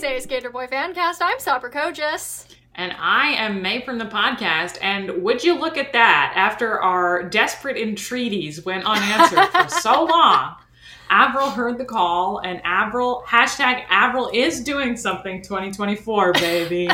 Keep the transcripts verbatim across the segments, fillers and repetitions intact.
Day Skater Boy Fancast. I'm Sabra Kogis. And I am May from the podcast, and would you look at that, after our desperate entreaties went unanswered for so long, Avril heard the call, and Avril, hashtag Avril is doing something twenty twenty-four, baby.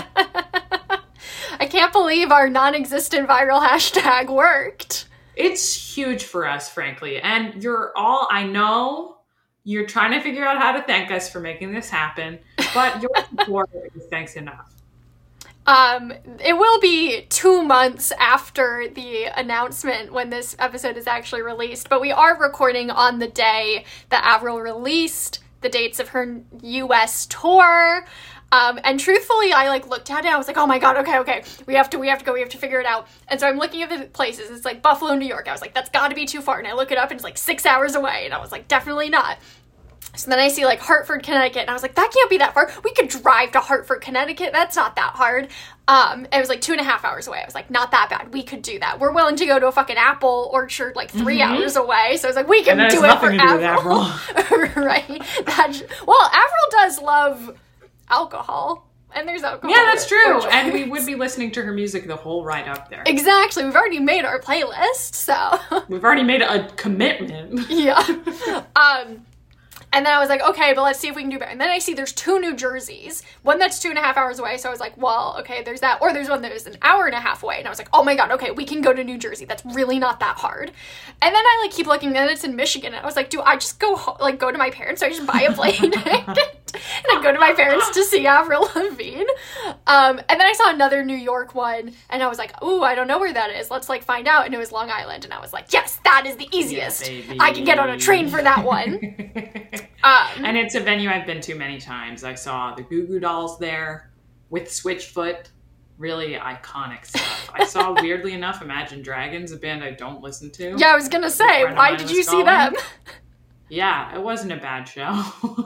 I can't believe our non-existent viral hashtag worked. It's huge for us, frankly, and you're all, I know, you're trying to figure out how to thank us for making this happen, but your support is thanks enough. Um, it will be two months after the announcement when this episode is actually released, but we are recording on the day that Avril released the dates of her U S tour. Um, and truthfully, I like looked at it, I was like, oh my god, okay, okay, we have to, we have to go, we have to figure it out. And so I'm looking at the places, it's like Buffalo, New York. I was like, that's gotta be too far. And I look it up and it's like six hours away. And I was like, definitely not. So then I see like Hartford, Connecticut, and I was like, that can't be that far. We could drive to Hartford, Connecticut. That's not that hard. Um, it was like two and a half hours away. I was like, not that bad. We could do that. We're willing to go to a fucking apple orchard like three mm-hmm. hours away. So I was like, we can do it for Avril. Right? That, well, Avril does love alcohol. And there's alcohol. Yeah, that's true. And we would be listening to her music the whole ride up there. Exactly. We've already made our playlist, so. We've already made a commitment. Yeah. Um... And then I was like, okay, but let's see if we can do better. And then I see there's two New Jerseys. One that's two and a half hours away. So I was like, well, okay, there's that. Or there's one that is an hour and a half away. And I was like, oh my god, okay, we can go to New Jersey. That's really not that hard. And then I like keep looking, and it's in Michigan. And I was like, do I just go ho- like go to my parents? Or I just buy a plane ticket and I go to my parents to see Avril Lavigne. Um, and then I saw another New York one, and I was like, ooh, I don't know where that is. Let's like find out. And it was Long Island. And I was like, yes, that is the easiest. Yeah, I can get on a train for that one. Um, and it's a venue I've been to many times. I saw the Goo Goo Dolls there with Switchfoot. Really iconic stuff. I saw, weirdly enough, Imagine Dragons, a band I don't listen to. Yeah, I was going to say, why did you see them? Yeah, it wasn't a bad show.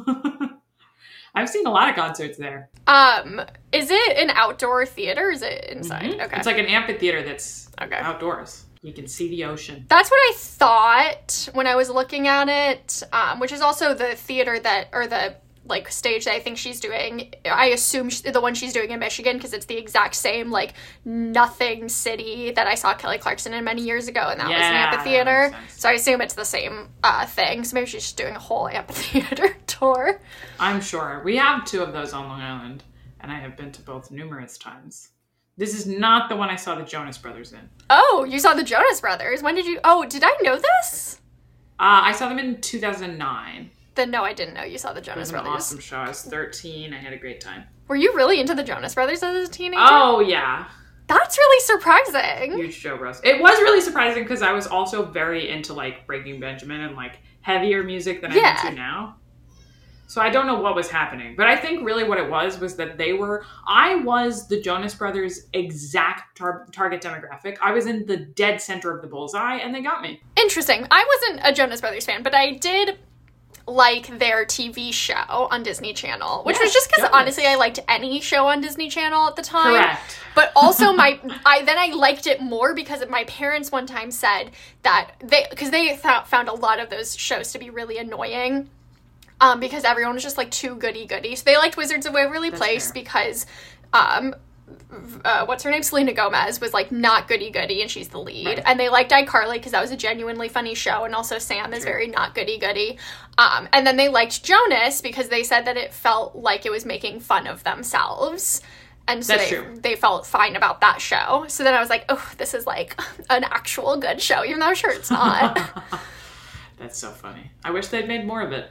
I've seen a lot of concerts there. Um, is it an outdoor theater or is it inside? Mm-hmm. Okay. It's like an amphitheater that's okay. outdoors. You can see the ocean. That's what I thought when I was looking at it, um, which is also the theater that, or the, like, stage that I think she's doing. I assume she, the one she's doing in Michigan, because it's the exact same, like, nothing city that I saw Kelly Clarkson in many years ago, and that yeah, was an amphitheater. So I assume it's the same uh, thing. So maybe she's just doing a whole amphitheater tour. I'm sure. We have two of those on Long Island, and I have been to both numerous times. This is not the one I saw the Jonas Brothers in. Oh, you saw the Jonas Brothers. When did you... Oh, did I know this? Uh, I saw them in two thousand nine. Then no, I didn't know you saw the Jonas Brothers. It was an awesome show. I was thirteen. I had a great time. Were you really into the Jonas Brothers as a teenager? Oh, yeah. That's really surprising. Huge show, bros. It was really surprising because I was also very into, like, Breaking Benjamin and, like, heavier music than yeah. I'm into now. So I don't know what was happening. But I think really what it was was that they were... I was the Jonas Brothers' exact tar- target demographic. I was in the dead center of the bullseye, and they got me. Interesting. I wasn't a Jonas Brothers fan, but I did like their T V show on Disney Channel, which yes, was just because, honestly, I liked any show on Disney Channel at the time. Correct. But also, my I then I liked it more because my parents one time said that they... Because they th- found a lot of those shows to be really annoying. Um, because everyone was just, like, too goody-goody. So they liked Wizards of Waverly That's Place fair. because, um, uh, what's her name? Selena Gomez was, like, not goody-goody, and she's the lead. Right. And they liked iCarly because that was a genuinely funny show, and also Sam is True. very not goody-goody. Um, and then they liked Jonas because they said that it felt like it was making fun of themselves. And so That's they, true. they felt fine about that show. So then I was like, oh, this is, like, an actual good show, even though I'm sure it's not. That's so funny. I wish they'd made more of it.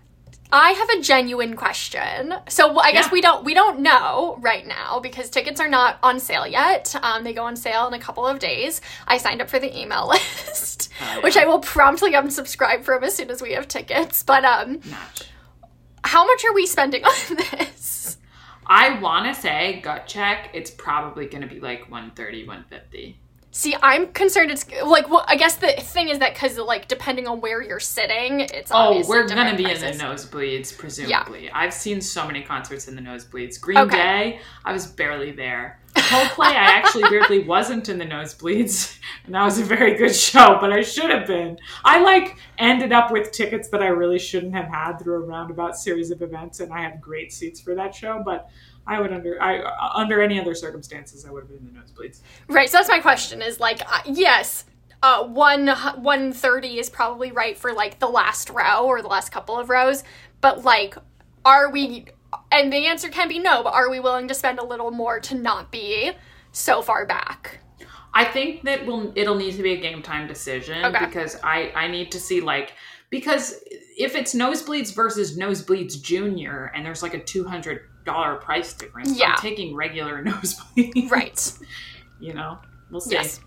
I have a genuine question. So I guess yeah. we don't we don't know right now because tickets are not on sale yet. Um, they go on sale in a couple of days. I signed up for the email list, oh, yeah. which I will promptly unsubscribe from as soon as we have tickets. But um, Match. How much are we spending on this? I want to say, gut check, it's probably going to be like one thirty, one fifty. See, I'm concerned it's, like, well, I guess the thing is that because, like, depending on where you're sitting, it's obviously Oh, we're going to be prices. in the nosebleeds, presumably. Yeah. I've seen so many concerts in the nosebleeds. Green okay. Day, I was barely there. Coldplay, I actually weirdly wasn't in the nosebleeds, and that was a very good show, but I should have been. I, like, ended up with tickets that I really shouldn't have had through a roundabout series of events, and I had great seats for that show, but I would, under I under any other circumstances, I would have been in the nosebleeds. Right, so that's my question, is, like, uh, yes, uh, one, one thirty is probably right for, like, the last row, or the last couple of rows, but, like, are we... And the answer can be no, but are we willing to spend a little more to not be so far back? I think that we'll, it'll need to be a game time decision okay. because I, I need to see, like, because if it's nosebleeds versus nosebleeds junior and there's like a two hundred dollars price difference, yeah. I'm taking regular nosebleeds. Right. You know, we'll see. Yes.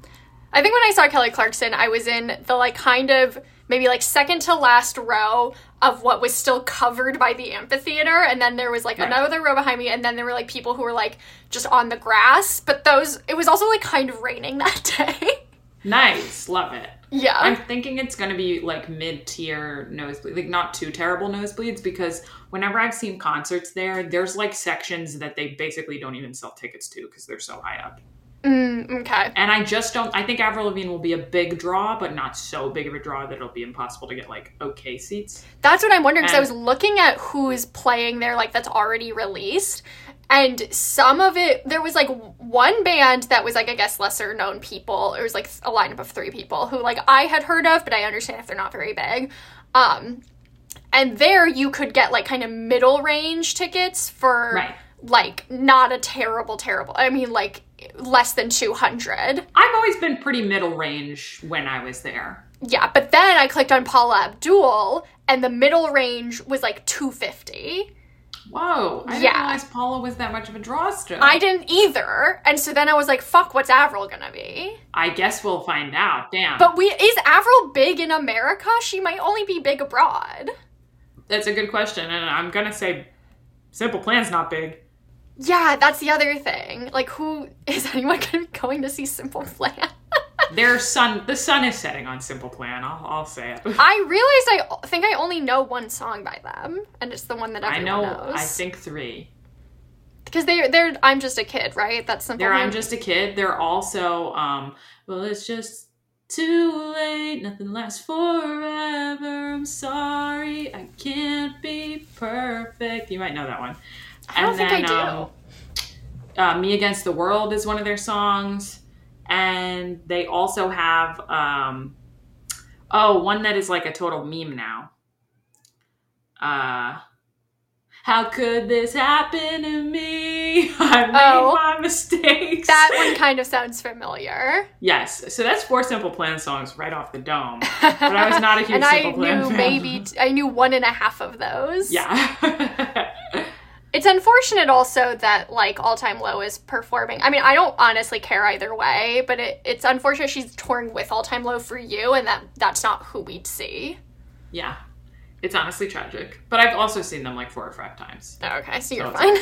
I think when I saw Kelly Clarkson, I was in the, like, kind of maybe, like, second to last row of what was still covered by the amphitheater, and then there was, like, right. another row behind me, and then there were, like, people who were, like, just on the grass, but those, it was also, like, kind of raining that day. Nice. Love it. Yeah. I'm thinking it's going to be, like, mid-tier nosebleeds, like, not too terrible nosebleeds, because whenever I've seen concerts there, there's, like, sections that they basically don't even sell tickets to because they're so high up. Mm, okay. And I just don't, I think Avril Lavigne will be a big draw, but not so big of a draw that it'll be impossible to get, like, okay seats. That's what I'm wondering, because I was looking at who's playing there, like, that's already released, and some of it, there was, like, one band that was, like, I guess lesser known people. It was, like, a lineup of three people who, like, I had heard of, but I understand if they're not very big. Um, and there you could get, like, kind of middle range tickets for, right. like, not a terrible, terrible, I mean, like, less than two hundred. I've always been pretty middle range when I was there. Yeah, but then I clicked on Paula Abdul, and the middle range was like two fifty. Whoa, I yeah. didn't realize Paula was that much of a draw still. I didn't either, and so then I was like, fuck, what's Avril gonna be? I guess we'll find out, damn. But we is Avril big in America? She might only be big abroad. That's a good question, and I'm gonna say Simple Plan's not big. Yeah, that's the other thing. Like, who is anyone going to see Simple Plan? Their sun, the sun is setting on Simple Plan. I'll, I'll say it. I realized I think I only know one song by them, and it's the one that everyone I know, knows. I think three. Because they're they're I'm Just a Kid, right? That's Simple They're Plan. I'm Just a Kid. They're also um. Well, it's just too late. Nothing lasts forever. I'm sorry. I can't be perfect. You might know that one. I don't and think then, I do. Um, uh, Me Against the World is one of their songs. And they also have, um, oh, one that is like a total meme now. Uh, how could this happen to me? I made oh, my mistakes. That one kind of sounds familiar. Yes. So that's four Simple Plan songs right off the dome. But I was not a huge and Simple I Plan knew fan. maybe, t- I knew one and a half of those. Yeah. It's unfortunate also that, like, All Time Low is performing. I mean, I don't honestly care either way, but it, it's unfortunate she's touring with All Time Low for you, and that that's not who we'd see. Yeah. It's honestly tragic. But I've also seen them, like, four or five times. Oh, okay, so you're so fine.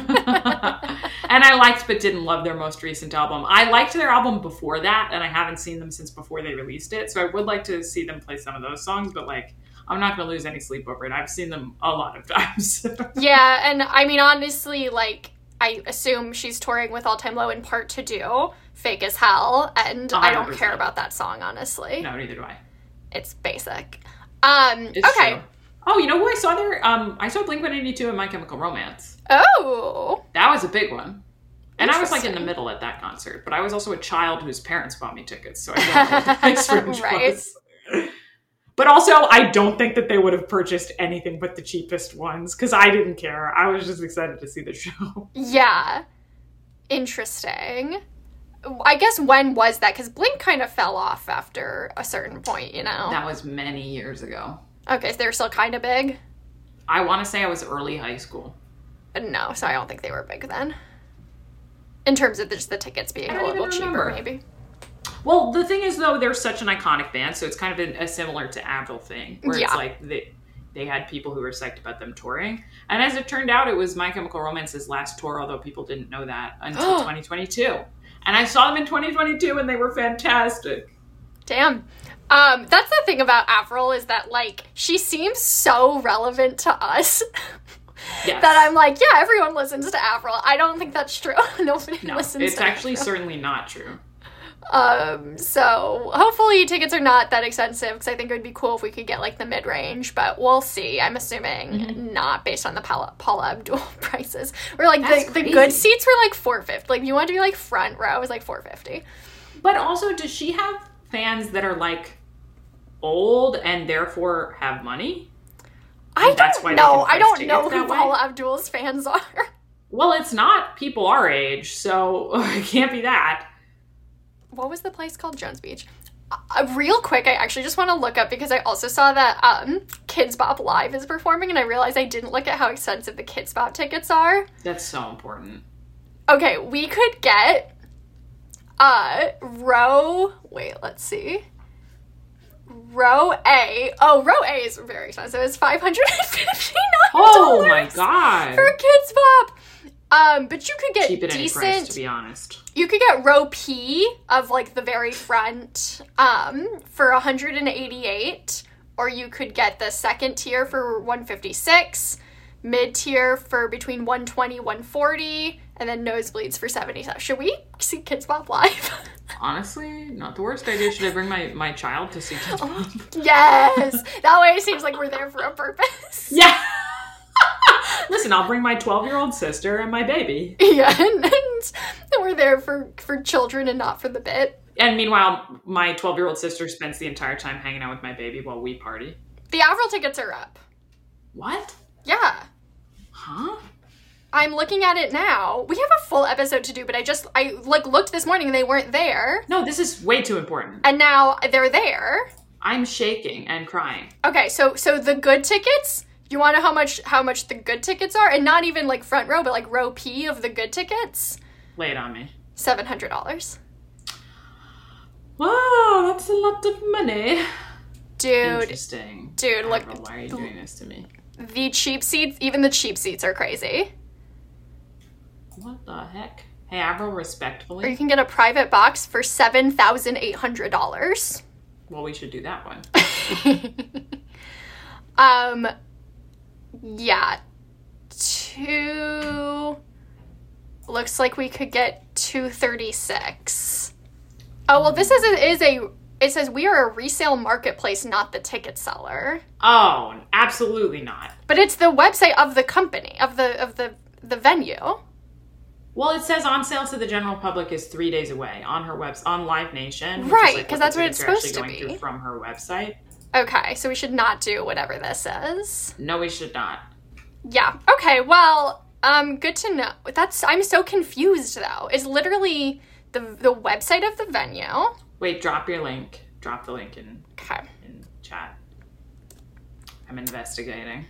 And I liked but didn't love their most recent album. I liked their album before that, and I haven't seen them since before they released it, so I would like to see them play some of those songs, but, like, I'm not going to lose any sleep over it. I've seen them a lot of times. Yeah, and I mean, honestly, like, I assume she's touring with All Time Low in part to do Fake as Hell, and one hundred percent. I don't care about that song, honestly. No, neither do I. It's basic. Um, it's okay. True. Oh, you know who I saw there? Um, I saw Blink one eighty-two and My Chemical Romance. Oh! That was a big one. And I was, like, in the middle at that concert, but I was also a child whose parents bought me tickets, so I don't know what the price range right. was. But also, I don't think that they would have purchased anything but the cheapest ones, because I didn't care. I was just excited to see the show. Yeah. Interesting. I guess when was that? Because Blink kind of fell off after a certain point, you know? That was many years ago. Okay, so they were still kind of big? I want to say I was early high school. No, so I don't think they were big then. In terms of just the tickets being a little cheaper, maybe. Well, the thing is, though, they're such an iconic band, so it's kind of a, a similar to Avril thing, where yeah. it's like they, they had people who were psyched about them touring. And as it turned out, it was My Chemical Romance's last tour, although people didn't know that, until twenty twenty-two. And I saw them in twenty twenty-two, and they were fantastic. Damn. Um, that's the thing about Avril, is that, like, she seems so relevant to us. Yes. that I'm like, yeah, everyone listens to Avril. I don't think that's true. Nobody No, listens it's to actually Avril. certainly not true. Um, so hopefully tickets are not that expensive, because I think it would be cool if we could get like the mid-range, but we'll see. I'm assuming Mm-hmm. not based on the Paula, Paula Abdul prices. Or like That's the, the crazy. good seats were like four fifty. Like you want to be like front row, it was like four fifty. But also, does she have fans that are like old and therefore have money? I And that's don't why they know. can I don't price know tickets who that way? Paula Abdul's fans are. Well, it's not people our age, so it can't be that. What was the place called? Jones Beach. Uh, real quick, I actually just want to look up, because I also saw that um, Kids Bop Live is performing, and I realized I didn't look at how expensive the Kids Bop tickets are. That's so important. Okay, we could get uh row. Wait, let's see. Row A. Oh, row A is very expensive. It's five hundred and fifty-nine dollars. Oh my god. For Kids Bop. Um, but you could get Cheap at any decent. price, to be honest. You could get row P of like the very front um for one hundred eighty-eight, or you could get the second tier for one fifty-six, mid tier for between one twenty, one forty, and then nosebleeds for seventy-seven. Should we see Kids Bop Live? Honestly, not the worst idea. Should I bring my, my child to see Kids Bop? Yes. That way it seems like we're there for a purpose. Yeah. Listen, I'll bring my twelve-year-old sister and my baby. Yeah, and, and we're there for for children and not for the bit. And meanwhile, my twelve-year-old sister spends the entire time hanging out with my baby while we party. The Avril tickets are up. What? Yeah. Huh? I'm looking at it now. We have a full episode to do, but I just I like looked this morning and they weren't there. No, this is way too important. And now they're there. I'm shaking and crying. Okay, so so the good tickets, you want to know how much how much the good tickets are? And not even like front row, but like row P of the good tickets? Lay it on me. seven hundred dollars. Wow, that's a lot of money. Dude, Interesting. dude, look. Avril, why are you doing this to me? The cheap seats, even the cheap seats are crazy. What the heck? Hey, Avril, Or you respectfully. can get a private box for seven thousand eight hundred dollars. Well, we should do that one. um, yeah. Two. Looks like we could get two thirty-six. Oh, well, this is a, is a. It says we are a resale marketplace, not the ticket seller. Oh, absolutely not. But it's the website of the company, of the of the the venue. Well, it says on sale to the general public is three days away on her website, on Live Nation. which is, Right, like, 'cause the that's what it's tickets are supposed to actually going be. through from her website. Okay, so we should not do whatever this is. No, we should not. Yeah. Okay. Well, um, good to know. That's I'm so confused though. It's literally the the website of the venue. Wait, drop your link. Drop the link in, Okay. in chat. I'm investigating.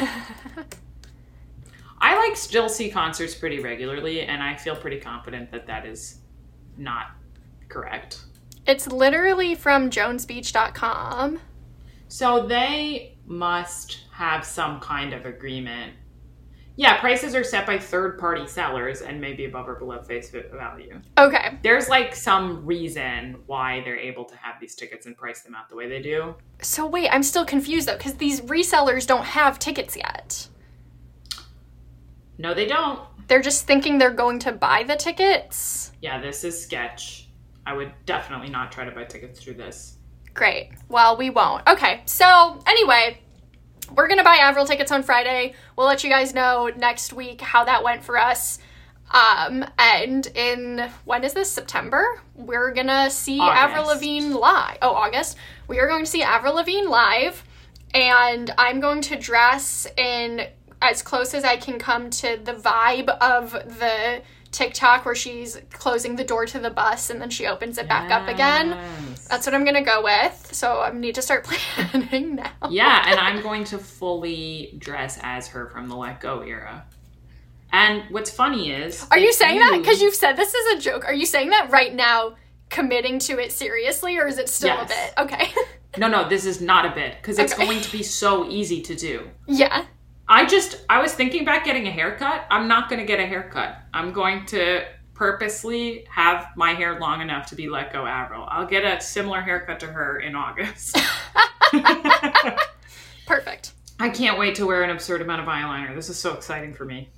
I like still see concerts pretty regularly, and I feel pretty confident that that is not correct. It's literally from jones beach dot com. So they must have some kind of agreement. Yeah, prices are set by third-party sellers and may be above or below face value. Okay. There's like some reason why they're able to have these tickets and price them out the way they do. So wait, I'm still confused though, because these resellers don't have tickets yet. No, they don't. They're just thinking they're going to buy the tickets. Yeah, this is sketch. I would definitely not try to buy tickets through this. Great. Well, we won't. Okay. So anyway, we're going to buy Avril tickets on Friday. We'll let you guys know next week how that went for us. Um, and in, when is this? September? We're going to see August. Avril Lavigne live. Oh, August. We are going to see Avril Lavigne live. And I'm going to dress in as close as I can come to the vibe of the TikTok where she's closing the door to the bus and then she opens it back up again. Yes. That's what I'm gonna go with. So I need to start planning now. Yeah, and I'm going to fully dress as her from the Let Go era. And what's funny is... Are you if saying that? Because you've said this is a joke. Are you saying that right now, committing to it seriously, or is it still Yes. a bit? Okay. No, no, this is not a bit, because it's Okay. going to be so easy to do. Yeah. I just, I was thinking about getting a haircut. I'm not going to get a haircut. I'm going to purposely have my hair long enough to be Let Go Avril. I'll get a similar haircut to her in August. Perfect. I can't can't wait to wear an absurd amount of eyeliner. This is so exciting for me.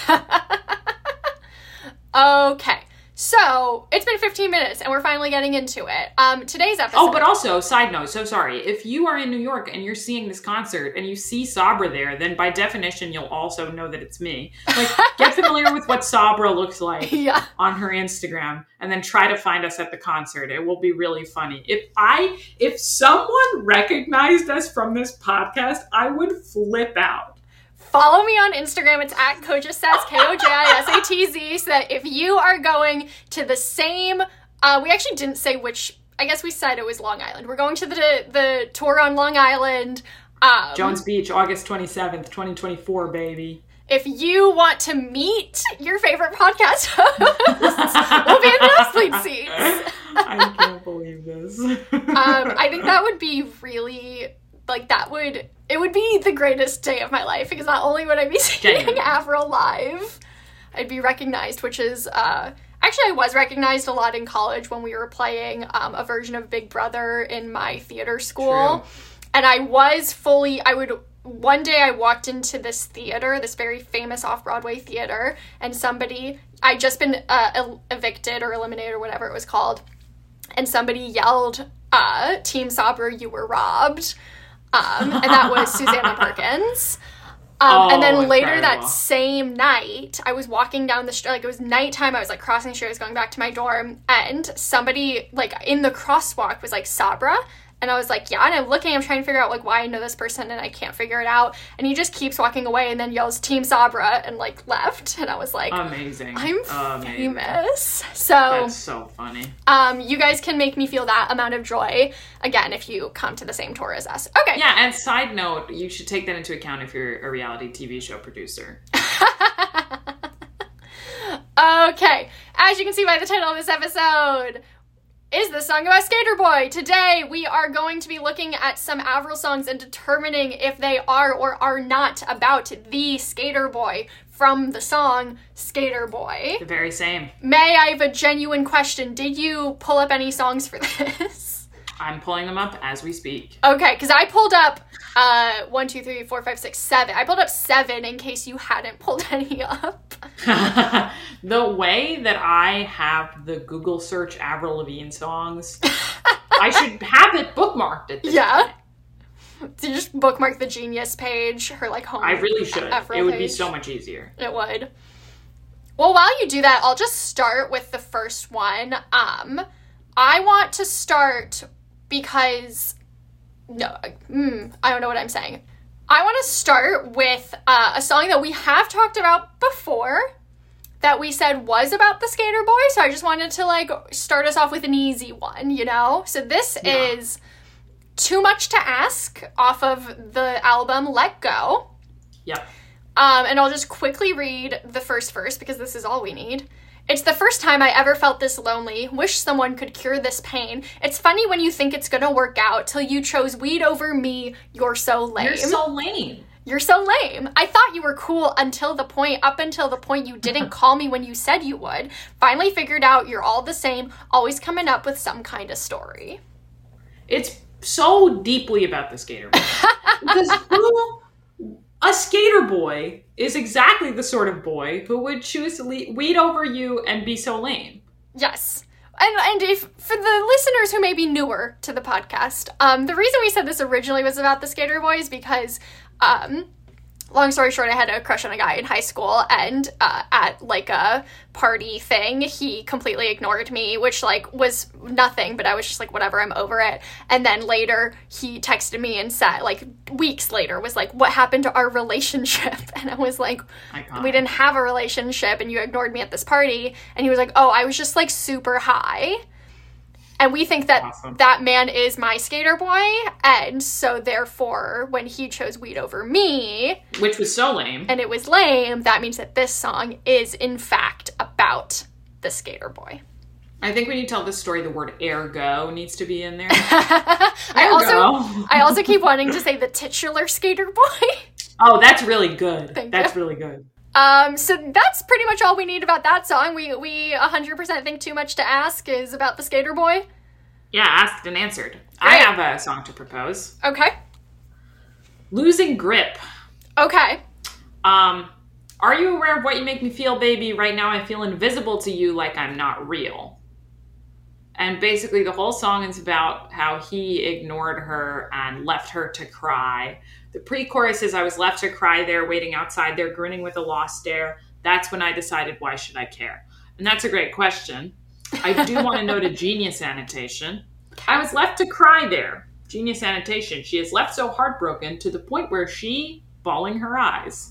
Okay. So, it's been fifteen minutes, and we're finally getting into it. Um, today's episode... Oh, but also, side note, so sorry. If you are in New York and you're seeing this concert and you see Sabra there, then by definition, you'll also know that it's me. Like, get familiar with what Sabra looks like yeah. on her Instagram, and then try to find us at the concert. It will be really funny. If I, if someone recognized us from this podcast, I would flip out. Follow me on Instagram. It's at Kojisatz, K O J I S A T Z, so that if you are going to the same, uh, we actually didn't say which, I guess we said it was Long Island. We're going to the the tour on Long Island. Um, Jones Beach, August twenty-seventh, twenty twenty-four, baby. If you want to meet your favorite podcast hosts, we'll be in the nosebleed seats. I can't believe this. um, I think that would be really, like, that would... It would be the greatest day of my life, because not only would I be seeing Avril live, I'd be recognized, which is, uh, actually I was recognized a lot in college when we were playing um, a version of Big Brother in my theater school. True. And I was fully, I would, one day I walked into this theater, this very famous off-Broadway theater, and somebody, I'd just been uh, evicted or eliminated or whatever it was called, and somebody yelled, uh, Team Sabra, you were robbed. Um, and that was Susanna Perkins. Um, oh, and then later incredible. that same night, I was walking down the street, like it was nighttime, I was like crossing the street, I was going back to my dorm, and somebody like in the crosswalk was like, Sabra? And I was like, yeah, and I'm looking, I'm trying to figure out like why I know this person and I can't figure it out. And he just keeps walking away and then yells Team Sabra and like left. And I was like, amazing. I'm amazing. famous. So That's so funny. Um, you guys can make me feel that amount of joy again if you come to the same tour as us. Okay. Yeah, and side note, you should take that into account if you're a reality T V show producer. Okay. As you can see by the title of this episode, is the song about Skater Boy. Today, we are going to be looking at some Avril songs and determining if they are or are not about the Skater Boy from the song Skater Boy. The very same. May, I have a genuine question. Did you pull up any songs for this? I'm pulling them up as we speak. Okay, because I pulled up uh, one, two, three, four, five, six, seven. I pulled up seven in case you hadn't pulled any up. The way that I have the Google search Avril Lavigne songs, I should have it bookmarked at this Yeah. point. So you just bookmark the Genius page, her like home. I really should. Avril It would page. be so much easier. It would. Well, while you do that, I'll just start with the first one. Um, I want to start because no, mm, I don't know what I'm saying. I want to start with uh, a song that we have talked about before that we said was about the Skater Boy. So I just wanted to like start us off with an easy one, you know? So this Yeah. is Too Much to Ask off of the album Let Go. Yep. Um, and I'll just quickly read the first verse because this is all we need. It's the first time I ever felt this lonely. Wish someone could cure this pain. It's funny when you think it's gonna work out till you chose weed over me. You're so lame. You're so lame. You're so lame. I thought you were cool until the point, up until the point you didn't call me when you said you would. Finally figured out you're all the same, always coming up with some kind of story. It's so deeply about the skater boy. Because who, a skater boy is exactly the sort of boy who would choose to le- weed over you and be so lame. Yes. And, and if, for the listeners who may be newer to the podcast, um, the reason we said this originally was about the Skater Boy is because, um, long story short, I had a crush on a guy in high school, and uh, at, like, a party thing, he completely ignored me, which, like, was nothing, but I was just like, whatever, I'm over it. And then later, he texted me and said, like, weeks later, was like, what happened to our relationship? And I was like, Iconic. we didn't have a relationship, and you ignored me at this party. And he was like, oh, I was just, like, super high. And we think that Awesome. that man is my skater boy, and so therefore, when he chose weed over me, Which was so lame. and it was lame, that means that this song is, in fact, about the skater boy. I think when you tell this story, the word ergo needs to be in there. I also, I also keep wanting to say the titular skater boy. Oh, that's really good. Thank that's you. really good. Um, so that's pretty much all we need about that song. We we one hundred percent think Too Much to Ask is about the skater boy. Yeah, asked and answered. I Great. have a song to propose. Okay. Losing Grip Okay. Um, are you aware of what you make me feel, baby? Right now I feel invisible to you, like I'm not real. And basically the whole song is about how he ignored her and left her to cry. The pre-chorus is, I was left to cry there, waiting outside there, grinning with a lost stare. That's when I decided, why should I care? And that's a great question. I do want to note a genius annotation. I was left to cry there. Genius annotation. She is left so heartbroken to the point where she, bawling her eyes.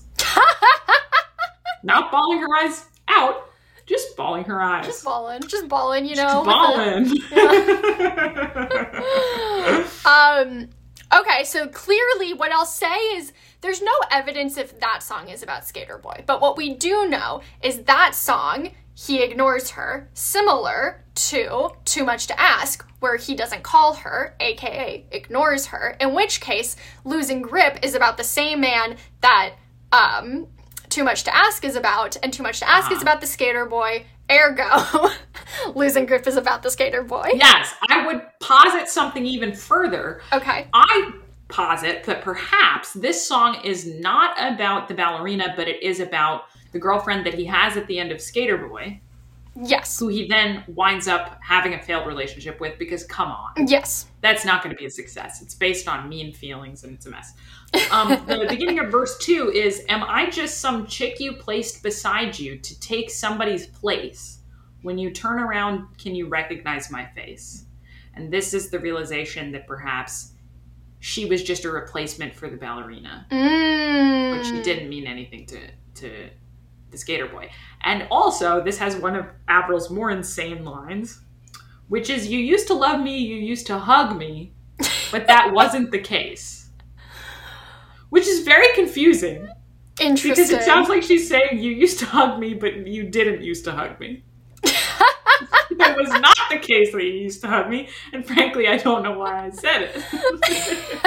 Not bawling her eyes out, just bawling her eyes. Just bawling. Just bawling, you know. Just bawling. Yeah. um, okay, so clearly what I'll say is there's no evidence if that song is about Skater Boy. But what we do know is that song, he ignores her, similar to Too Much to Ask, where he doesn't call her, aka ignores her, in which case Losing Grip is about the same man that um, Too Much to Ask is about, and Too Much to Ask uh-huh. is about the Skater Boy, ergo Losing Grip is about the Skater Boy. Yes, I would posit something even further. Okay. I posit that perhaps this song is not about the ballerina, but it is about the girlfriend that he has at the end of Skater Boy. Yes. Who he then winds up having a failed relationship with because, come on. Yes. That's not going to be a success. It's based on mean feelings and it's a mess. Um, the beginning of verse two is, am I just some chick you placed beside you to take somebody's place? When you turn around, can you recognize my face? And this is the realization that perhaps she was just a replacement for the ballerina. Mm. But she didn't mean anything to... to the Skater Boy. And also, this has one of Avril's more insane lines, which is, you used to love me, you used to hug me, but that wasn't the case. Which is very confusing. Interesting. Because it sounds like she's saying, you used to hug me, but you didn't used to hug me. That was not the case that you used to hug me, and frankly, I don't know why I said it.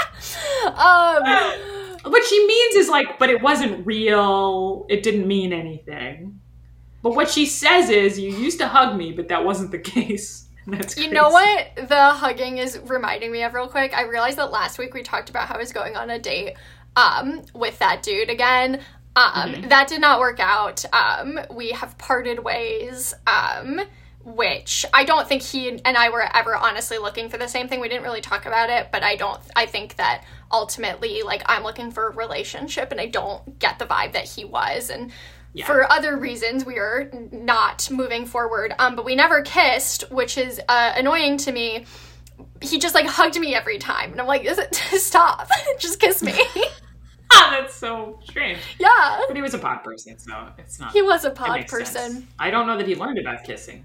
um... What she means is like, but it wasn't real. It didn't mean anything. But what she says is, you used to hug me, but that wasn't the case. That's crazy. You know what the hugging is reminding me of real quick? I realized that last week we talked about how I was going on a date um, with that dude again. Um, mm-hmm. That did not work out. Um, we have parted ways. Um, which I don't think he and I were ever honestly looking for the same thing. We didn't really talk about it, but I don't, I think that ultimately, like, I'm looking for a relationship and I don't get the vibe that he was. And yeah. for other reasons, we are not moving forward. Um, but we never kissed, which is uh, annoying to me. He just, like, hugged me every time. And I'm like, is it, stop, just kiss me. Ah, that's so strange. Yeah. But he was a pod person, so it's not. He was a pod person. Sense. I don't know that he learned about kissing.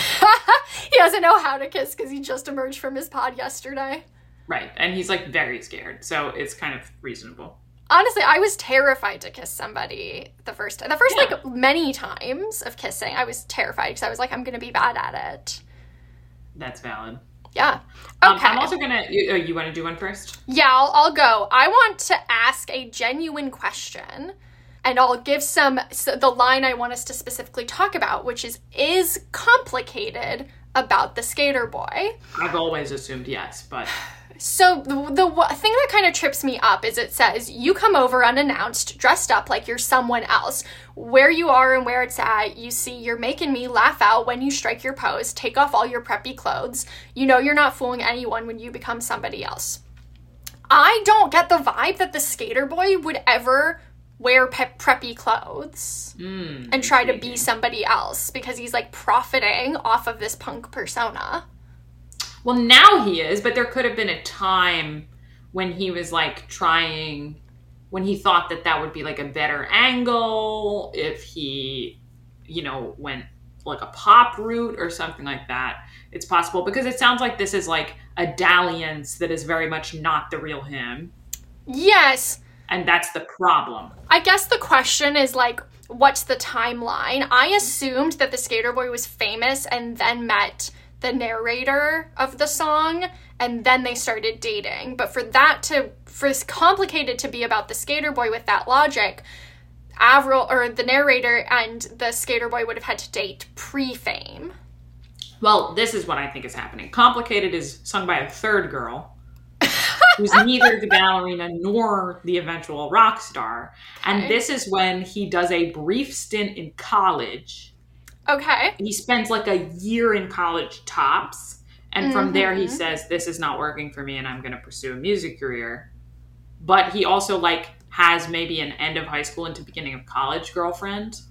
He doesn't know how to kiss because he just emerged from his pod yesterday. Right, and he's, like, very scared, so it's kind of reasonable. Honestly, I was terrified to kiss somebody the first time. The first, yeah. like, many times of kissing, I was terrified because I was like, I'm going to be bad at it. That's valid. Yeah. Okay. Um, I'm also going to... You, oh, you want to do one first? Yeah, I'll, I'll go. I want to ask a genuine question. And I'll give some, so the line I want us to specifically talk about, which is, is complicated about the Skater Boy. I've always assumed yes, but... So the, the thing that kind of trips me up is it says, you come over unannounced, dressed up like you're someone else. Where you are and where it's at, you see you're making me laugh out when you strike your pose, take off all your preppy clothes. You know you're not fooling anyone when you become somebody else. I don't get the vibe that the Skater Boy would ever... wear pe- preppy clothes mm, and try to be somebody else because he's, like, profiting off of this punk persona. Well, now he is, but there could have been a time when he was, like, trying, when he thought that that would be, like, a better angle, if he, you know, went, like, a pop route or something like that. It's possible, because it sounds like this is, like, a dalliance that is very much not the real him. Yes. And that's the problem. I guess the question is, like, what's the timeline? I assumed that the Skater Boy was famous and then met the narrator of the song, and then they started dating. But for that to, for this complicated to be about the Skater Boy with that logic, Avril, or the narrator and the Skater Boy would have had to date pre-fame. Well, this is what I think is happening. Complicated is sung by a third girl who's neither the ballerina nor the eventual rock star. Okay. And this is when he does a brief stint in college. Okay. He spends like a year in college tops. And mm-hmm. from there he says, this is not working for me and I'm going to pursue a music career. But he also like has maybe an end of high school into beginning of college girlfriend.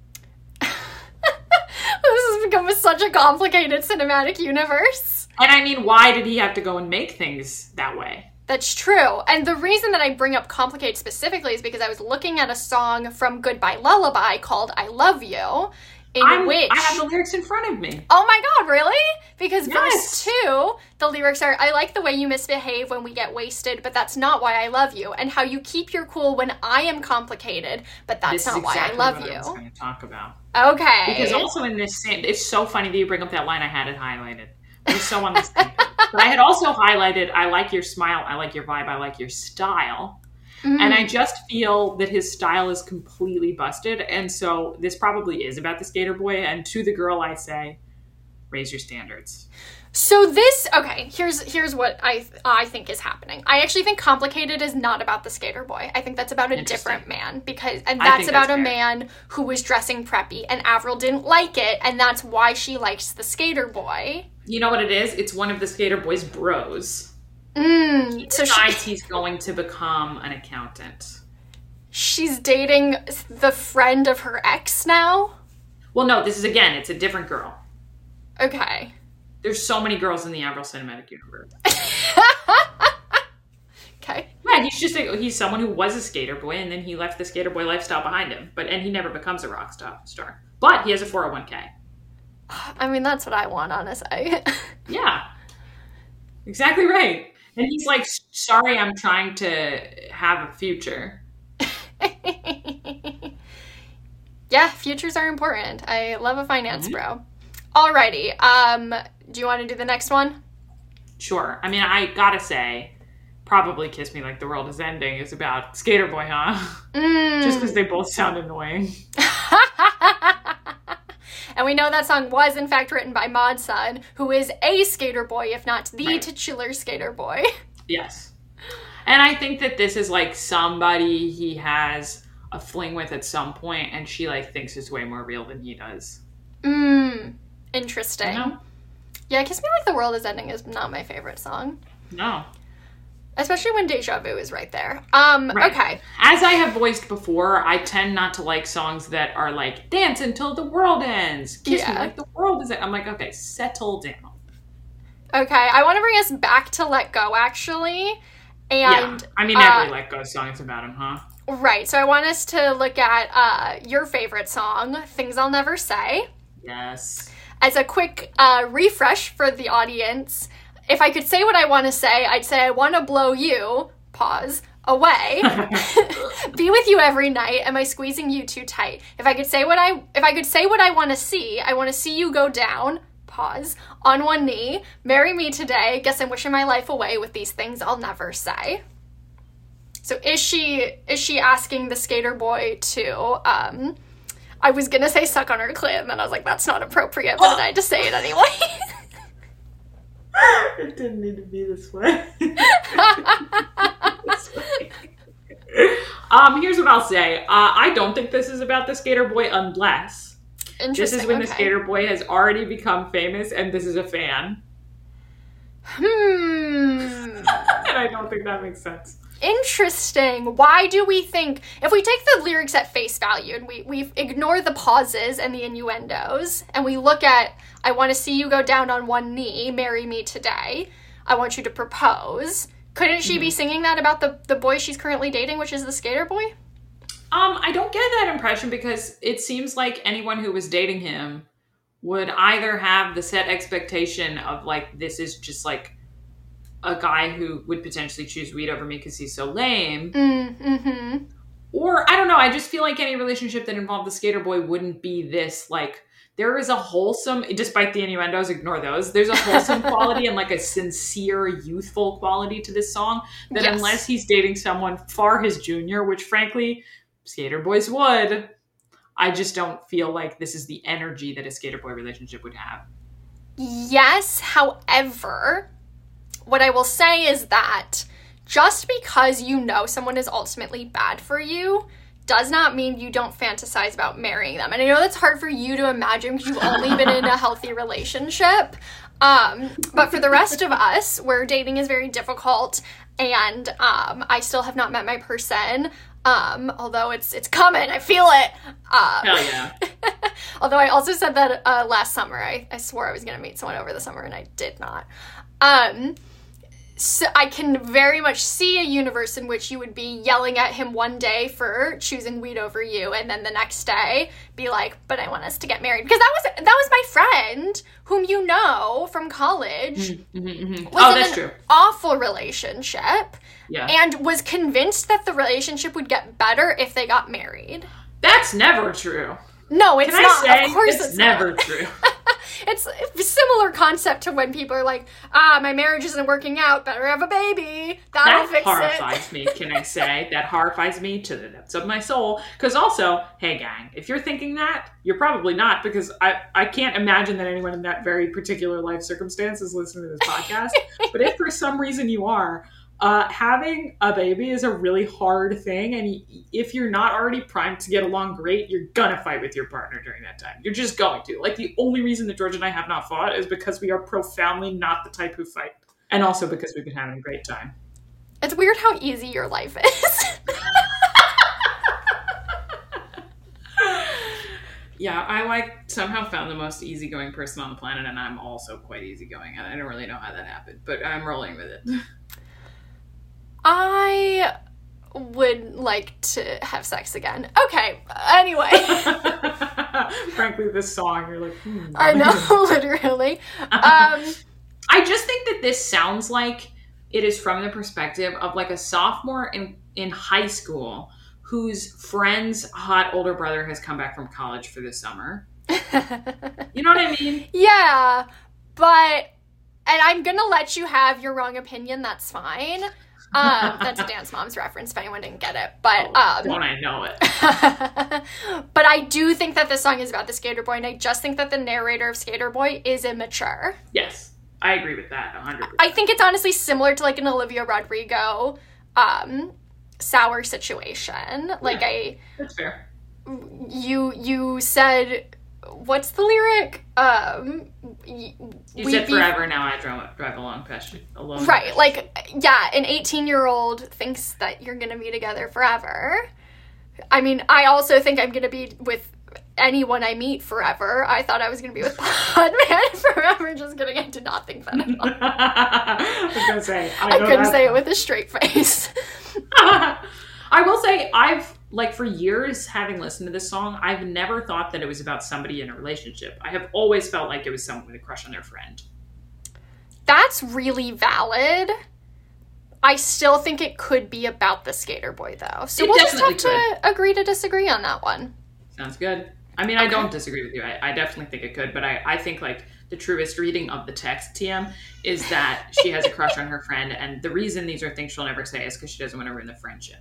This has become such a complicated cinematic universe. And I mean, why did he have to go and make things that way? That's true. And the reason that I bring up complicated specifically is because I was looking at a song from Goodbye Lullaby called I Love You, in I'm, which... I have the lyrics in front of me. Oh my god, really? Because yes. verse two, the lyrics are, I like the way you misbehave when we get wasted, but that's not why I love you. And how you keep your cool when I am complicated, but that's this not is exactly why I love what you. I was going to talk about. Okay. Because also in this same... It's so funny that you bring up that line. I had it highlighted. It was so on the same page. But I had also highlighted, I like your smile, I like your vibe, I like your style. Mm. And I just feel that his style is completely busted. And so this probably is about the skater boy. And to the girl, I say, raise your standards. So this, okay, here's here's what I I think is happening. I actually think Complicated is not about the skater boy. I think that's about a different man. because And that's about that's a man who was dressing preppy. And Avril didn't like it. And that's why she likes the skater boy. You know what it is? It's one of the skater boy's bros. Mm, he so decides she, he's going to become an accountant. She's dating the friend of her ex now? Well, no, this is, again, it's a different girl. Okay. There's so many girls in the Avril Cinematic Universe. Okay. Yeah, he's just a, he's someone who was a skater boy, and then he left the skater boy lifestyle behind him. But and he never becomes a rock star. star. But he has a four oh one k. I mean, that's what I want, honestly. Yeah. Exactly right. And he's like, sorry, I'm trying to have a future. Yeah, futures are important. I love a finance mm-hmm. bro. Alrighty. Um, do you want to do the next one? Sure. I mean, I gotta say, probably Kiss Me Like the World Is Ending is about Skater Boy, huh? Mm. Just because they both sound annoying. And we know that song was, in fact, written by Mod Sun, who is a skater boy, if not the right. titular skater boy. Yes. And I think that this is, like, somebody he has a fling with at some point, and she, like, thinks it's way more real than he does. Mm. Interesting. You know? Yeah, Kiss Me Like the World Is Ending is not my favorite song. No. Especially when Deja Vu is right there. Um, right. Okay. As I have voiced before, I tend not to like songs that are like, dance until the world ends. Kiss yeah. me like the world is it. I'm like, okay, settle down. Okay, I want to bring us back to Let Go, actually. And, yeah. I mean, every uh, Let Go song is about him, huh? Right. So I want us to look at uh, your favorite song, Things I'll Never Say. Yes. As a quick uh, refresh for the audience, if I could say what I want to say, I'd say I want to blow you, pause, away, be with you every night, am I squeezing you too tight? If I could say what I, if I could say what I want to see, I want to see you go down, pause, on one knee, marry me today, guess I'm wishing my life away with these things I'll never say. So is she, is she asking the skater boy to, um, I was going to say suck on her clit, and then I was like, that's not appropriate, but then I had to say it anyway. It didn't need to be this way. this way. um, here's what I'll say. Uh, I don't think this is about the skater boy unless this is when okay. the skater boy has already become famous and this is a fan. Hmm. And I don't think that makes sense. Interesting. Why do we think, if we take the lyrics at face value and we, we ignore the pauses and the innuendos and we look at, I want to see you go down on one knee, marry me today, I want you to propose, couldn't she mm-hmm. be singing that about the, the boy she's currently dating, which is the skater boy? Um, I don't get that impression because it seems like anyone who was dating him would either have the set expectation of like, this is just like a guy who would potentially choose weed over me because he's so lame. Mm-hmm. Or, I don't know, I just feel like any relationship that involved the skater boy wouldn't be this, like, there is a wholesome, despite the innuendos, ignore those, there's a wholesome quality and, like, a sincere, youthful quality to this song that yes. unless he's dating someone far his junior, which, frankly, skater boys would, I just don't feel like this is the energy that a skater boy relationship would have. Yes, however, what I will say is that just because you know someone is ultimately bad for you does not mean you don't fantasize about marrying them. And I know that's hard for you to imagine because you've only been in a healthy relationship. Um, but for the rest of us, where dating is very difficult and um, I still have not met my person, um, although it's it's coming, I feel it. Um, Hell yeah. Although I also said that uh, last summer. I, I swore I was going to meet someone over the summer, and I did not. Um, so I can very much see a universe in which you would be yelling at him one day for choosing weed over you, and then the next day be like, but I want us to get married. Because that was that was my friend, whom you know from college, Mm-hmm, mm-hmm. was Oh, in that's an true. awful relationship, Yeah. and was convinced that the relationship would get better if they got married. That's never true. No, it's Can not. I say Of course it's, it's never not. true. It's a similar concept to when people are like, ah, my marriage isn't working out, better have a baby. That'll That fix horrifies it. me, can I say? That horrifies me to the depths of my soul. Because also, hey gang, if you're thinking that, you're probably not, because I, I can't imagine that anyone in that very particular life circumstance is listening to this podcast. But if for some reason you are, uh, having a baby is a really hard thing. And if you're not already primed to get along great, you're gonna fight with your partner during that time. You're just going to. Like, the only reason that George and I have not fought is because we are profoundly not the type who fight. And also because we've been having a great time. It's weird how easy your life is. Yeah, I like somehow found the most easygoing person on the planet, and I'm also quite easygoing, and I don't really know how that happened, but I'm rolling with it. I would like to have sex again. Okay, anyway. Frankly, this song, you're like, hmm. I know, literally. Um, I just think that this sounds like it is from the perspective of like a sophomore in, in high school whose friend's hot older brother has come back from college for the summer. You know what I mean? Yeah, but, and I'm gonna let you have your wrong opinion, that's fine. Um, that's a Dance Moms reference if anyone didn't get it. But Oh, um, don't I know it? but I do think that this song is about the skater boy, and I just think that the narrator of Skater Boy is immature. Yes, I agree with that one hundred percent. I think it's honestly similar to like an Olivia Rodrigo um, sour situation. Like Yeah, I, that's fair. you you said, what's the lyric? Um, y- You we said be- forever, now I drive, drive along past you, alone. Right, like, yeah, an eighteen-year-old thinks that you're gonna be together forever. I mean, I also think I'm gonna be with anyone I meet forever. I thought I was gonna be with Podman forever. Just kidding, I did not think that at all. I was gonna say, I, I know couldn't that. say it with a straight face. I will say, I've, like, for years having listened to this song, I've never thought that it was about somebody in a relationship. I have always felt like it was someone with a crush on their friend. That's really valid. I still think it could be about the skater boy, though. So It we'll just have definitely to agree to disagree on that one. Sounds good. I mean, I don't disagree with you. I, I definitely think it could, but I, I think, like, the truest reading of the text, T M, is that she has a crush on her friend, and the reason these are things she'll never say is because she doesn't want to ruin the friendship.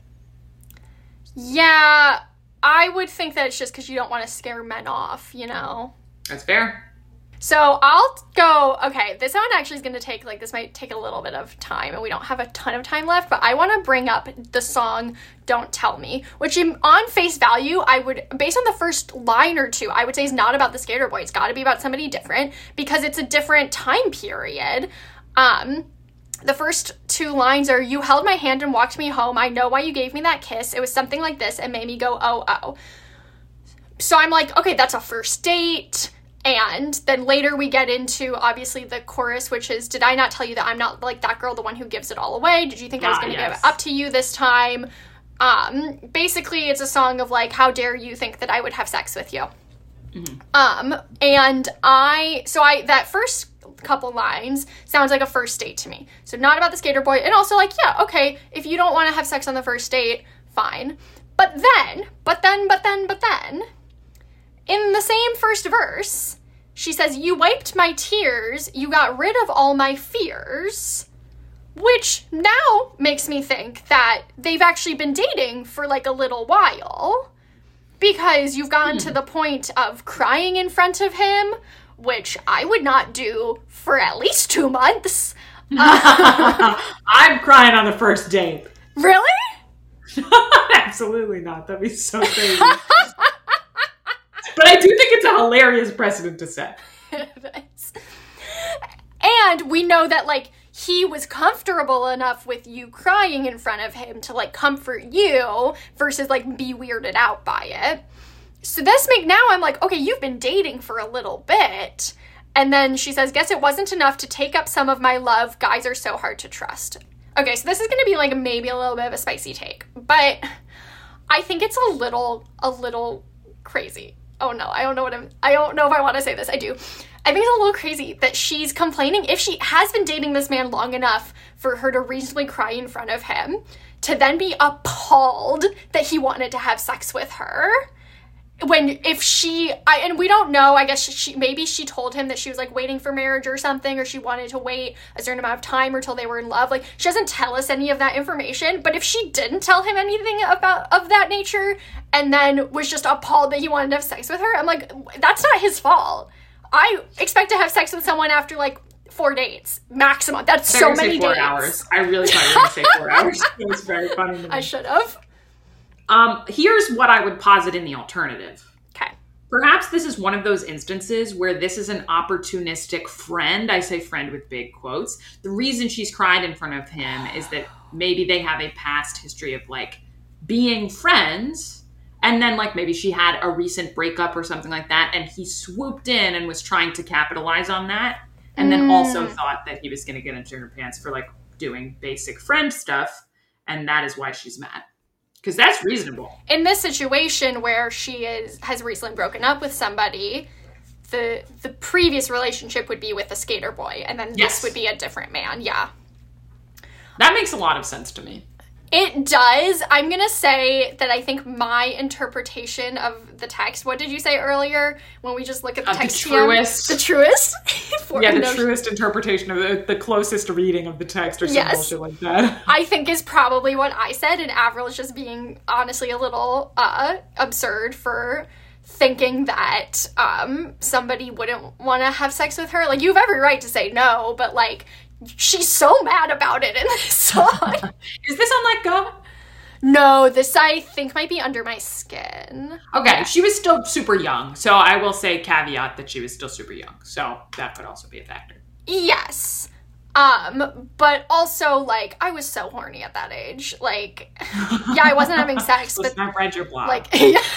Yeah, I would think that it's just because you don't want to scare men off, you know? That's fair. So I'll go, okay, this one actually is going to take, like, this might take a little bit of time, and we don't have a ton of time left, but I want to bring up the song Don't Tell Me, which in, on face value, I would, based on the first line or two, I would say is not about the skater boy. It's got to be about somebody different, because it's a different time period. Um... The first two lines are, you held my hand and walked me home. I know why you gave me that kiss. It was something like this and made me go, oh, oh. So I'm like, okay, that's a first date. And then later we get into, obviously, the chorus, which is, did I not tell you that I'm not like that girl, the one who gives it all away? Did you think I was Ah, going to yes. give it up to you this time? Um, basically, it's a song of like, how dare you think that I would have sex with you? Mm-hmm. Um, and I, so I, that first couple lines sounds like a first date to me. So not about the skater boy, and also like, yeah, okay, if you don't want to have sex on the first date, fine. But then, but then, but then, but then, in the same first verse, she says, you wiped my tears, you got rid of all my fears, which now makes me think that they've actually been dating for like a little while, because you've gotten Hmm. to the point of crying in front of him, which I would not do for at least two months. Uh, I'm crying on the first date. really? Absolutely not. That'd be so crazy. But I do think it's a hilarious precedent to set. And we know that, like, he was comfortable enough with you crying in front of him to, like, comfort you versus, like, be weirded out by it. So this make now I'm like, okay, you've been dating for a little bit. And then she says, guess it wasn't enough to take up some of my love. Guys are so hard to trust. Okay, so this is going to be, like, maybe a little bit of a spicy take. But I think it's a little, a little crazy. Oh, no, I don't know what I'm, I don't know if I want to say this. I do. I think it's a little crazy that she's complaining if she has been dating this man long enough for her to reasonably cry in front of him, to then be appalled that he wanted to have sex with her. When, if she, I, and we don't know, I guess she, maybe she told him that she was, like, waiting for marriage or something, or she wanted to wait a certain amount of time or till they were in love. Like, she doesn't tell us any of that information, but if she didn't tell him anything about, of that nature, and then was just appalled that he wanted to have sex with her, I'm like, that's not his fault. I expect to have sex with someone after, like, four dates, maximum. That's so many four dates. hours. I really thought you were going to say four hours. It was very funny to me. I should have. Um, here's what I would posit in the alternative. Okay. Perhaps this is one of those instances where this is an opportunistic friend. I say friend with big quotes. The reason she's cried in front of him is that maybe they have a past history of, like, being friends. And then, like, maybe she had a recent breakup or something like that, and he swooped in and was trying to capitalize on that. And then Mm. also thought that he was going to get into her pants for, like, doing basic friend stuff. And that is why she's mad. Because that's reasonable. In this situation where she is has recently broken up with somebody, the the previous relationship would be with a skater boy, and then Yes. this would be a different man. Yeah. That makes a lot of sense to me. It does. I'm going to say that I think my interpretation of the text, what did you say earlier when we just look at the Uh, the text? truest. The truest? For Yeah, the no- truest interpretation of the, the closest reading of the text or some Yes. bullshit like that. I think is probably what I said, and Avril is just being honestly a little uh, absurd for thinking that um, somebody wouldn't want to have sex with her. Like, you have every right to say no, but, like, she's so mad about it in this song. Is this on Let Go? No, this I think might be Under My Skin. Okay, Yeah. she was still super young, so I will say caveat that she was still super young. So that could also be a factor. Yes. Um, but also, like, I was so horny at that age. Like, yeah, I wasn't having sex, Let's but, not read your blog. like,